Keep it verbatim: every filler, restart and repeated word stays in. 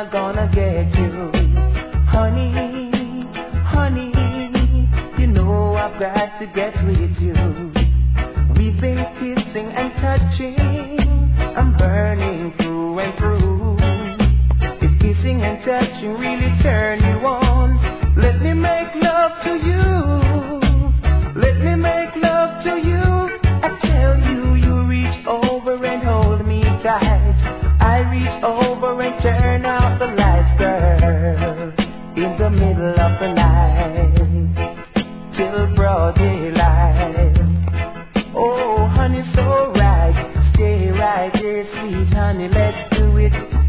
gonna, gonna get you. Honey, honey, you know I've got to get with you. We've been kissing and touching, I'm burning through and through. If kissing and touching really turn you on, let me make love to you. Let me make love to you. I tell you, you reach over and hold me tight. I reach over and turn out the lights, girl, in the middle of the night, till broad daylight. Oh, honey, so right, stay right there, sweet honey, let's do it